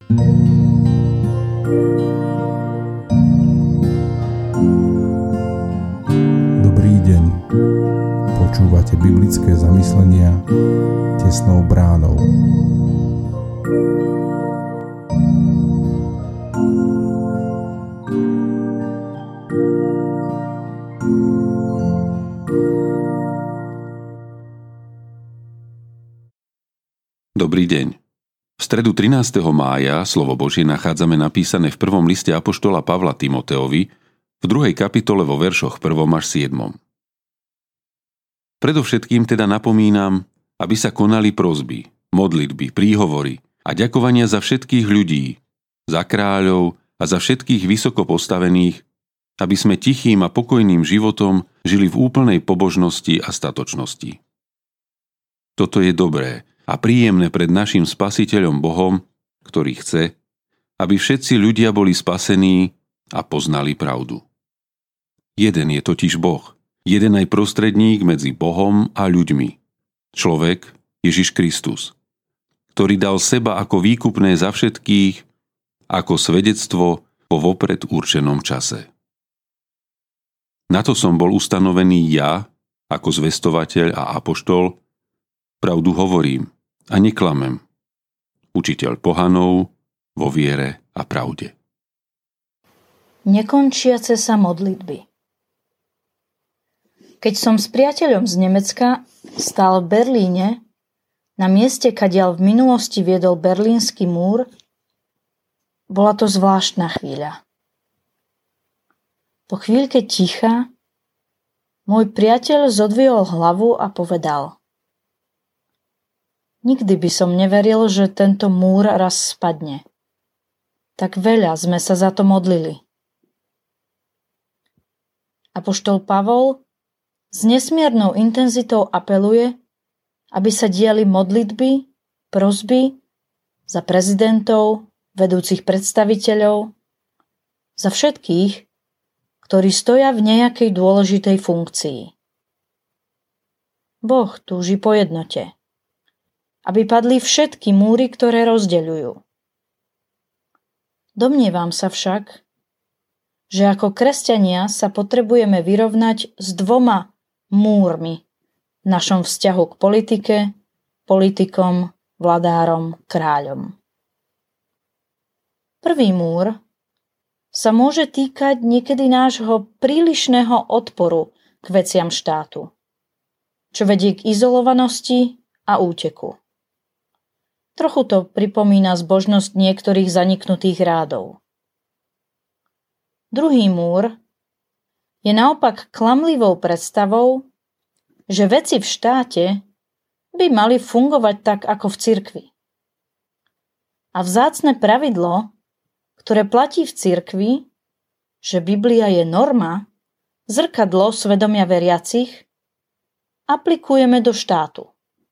Dobrý deň. Počúvate biblické zamyslenia Tesnou bránou. Dobrý deň. V stredu 13. mája slovo Božie nachádzame napísané v prvom liste apoštola Pavla Timoteovi v 2. kapitole vo veršoch 1. až 7. Predovšetkým teda napomínam, aby sa konali prosby, modlitby, príhovory a ďakovania za všetkých ľudí, za kráľov a za všetkých vysoko postavených, aby sme tichým a pokojným životom žili v úplnej pobožnosti a statočnosti. Toto je dobré a príjemné pred našim Spasiteľom Bohom, ktorý chce, aby všetci ľudia boli spasení a poznali pravdu. Jeden je totiž Boh, jeden aj prostredník medzi Bohom a ľuďmi. Človek, Ježiš Kristus, ktorý dal seba ako výkupné za všetkých, ako svedectvo po vopred určenom čase. Na to som bol ustanovený ja, ako zvestovateľ a apoštol, pravdu hovorím a neklamem, učiteľ pohanov vo viere a pravde. Nekončiace sa modlitby. Keď som s priateľom z Nemecka stál v Berlíne, na mieste, kadiaľ v minulosti viedol berlínsky múr, bola to zvláštna chvíľa. Po chvíľke ticha môj priateľ zodvihol hlavu a povedal: Nikdy by som neveril, že tento múr raz spadne. Tak veľa sme sa za to modlili. Apoštol Pavol s nesmiernou intenzitou apeluje, aby sa diali modlitby, prosby za prezidentov, vedúcich predstaviteľov, za všetkých, ktorí stoja v nejakej dôležitej funkcii. Boh túži po jednote, aby padli všetky múry, ktoré rozdeľujú. Domnievam sa však, že ako kresťania sa potrebujeme vyrovnať s dvoma múrmi v našom vzťahu k politike, politikom, vladárom, kráľom. Prvý múr sa môže týkať niekedy nášho prílišného odporu k veciam štátu, čo vedie k izolovanosti a úteku. Trochu to pripomína zbožnosť niektorých zaniknutých rádov. Druhý múr je naopak klamlivou predstavou, že veci v štáte by mali fungovať tak ako v cirkvi. A vzácne pravidlo, ktoré platí v cirkvi, že Biblia je norma, zrkadlo svedomia veriacich, aplikujeme do štátu.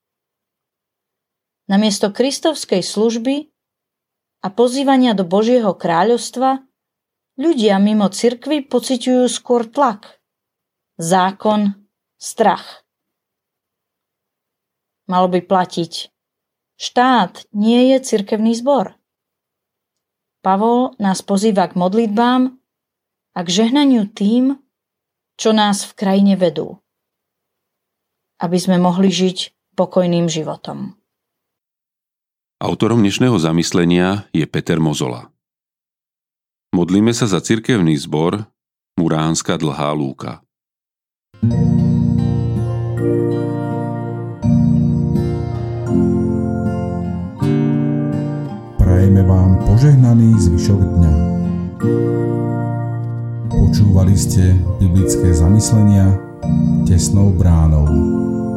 Namiesto kristovskej služby a pozývania do Božieho kráľovstva ľudia mimo cirkvi pociťujú skôr tlak, zákon, strach. Malo by platiť: štát nie je cirkevný zbor. Pavol nás pozýva k modlitbám a k žehnaniu tým, čo nás v krajine vedú, aby sme mohli žiť pokojným životom. Autorom dnešného zamyslenia je Peter Mozola. Modlíme sa za cirkevný zbor Muránska Dlhá Lúka. Prajeme vám požehnaný zvyšok dňa. Počúvali ste biblické zamyslenia Tesnou bránou.